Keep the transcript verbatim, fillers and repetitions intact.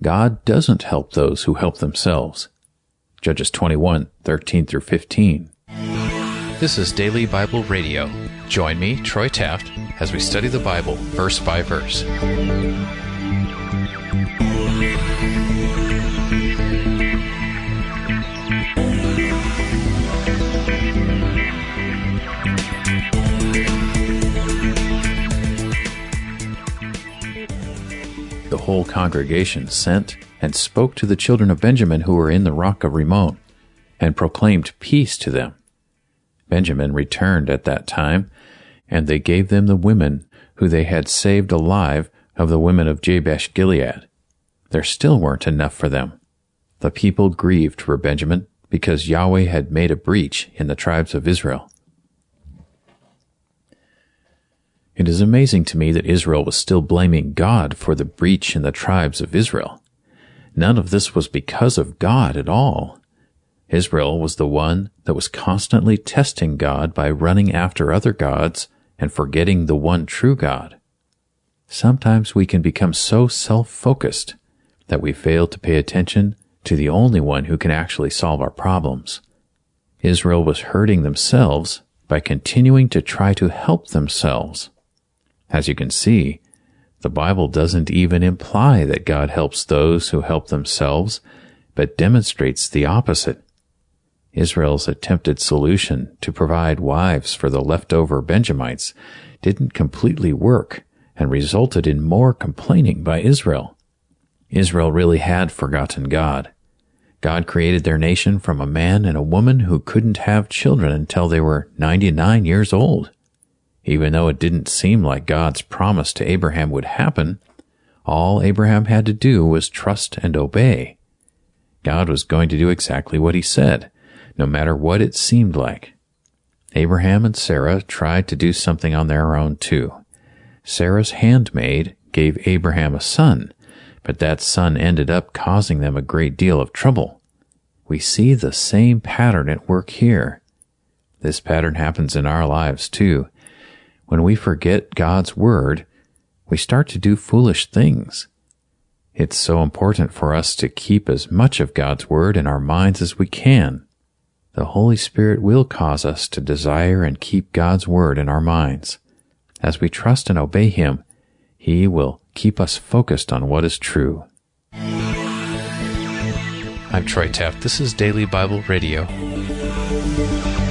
God doesn't help those who help themselves. Judges twenty-one, thirteen through fifteen. This is Daily Bible Radio. Join me, Troy Taft, as we study the Bible verse by verse. The whole congregation sent and spoke to the children of Benjamin who were in the rock of Rimmon, and proclaimed peace to them. Benjamin returned at that time, and they gave them the women who they had saved alive of the women of Jabesh Gilead. There still weren't enough for them. The people grieved for Benjamin because Yahweh had made a breach in the tribes of Israel. It is amazing to me that Israel was still blaming God for the breach in the tribes of Israel. None of this was because of God at all. Israel was the one that was constantly testing God by running after other gods and forgetting the one true God. Sometimes we can become so self-focused that we fail to pay attention to the only one who can actually solve our problems. Israel was hurting themselves by continuing to try to help themselves. As you can see, the Bible doesn't even imply that God helps those who help themselves, but demonstrates the opposite. Israel's attempted solution to provide wives for the leftover Benjamites didn't completely work and resulted in more complaining by Israel. Israel really had forgotten God. God created their nation from a man and a woman who couldn't have children until they were ninety-nine years old. Even though it didn't seem like God's promise to Abraham would happen, all Abraham had to do was trust and obey. God was going to do exactly what he said, no matter what it seemed like. Abraham and Sarah tried to do something on their own too. Sarah's handmaid gave Abraham a son, but that son ended up causing them a great deal of trouble. We see the same pattern at work here. This pattern happens in our lives too. When we forget God's word, we start to do foolish things. It's so important for us to keep as much of God's word in our minds as we can. The Holy Spirit will cause us to desire and keep God's word in our minds. As we trust and obey him, he will keep us focused on what is true. I'm Troy Taft. This is Daily Bible Radio.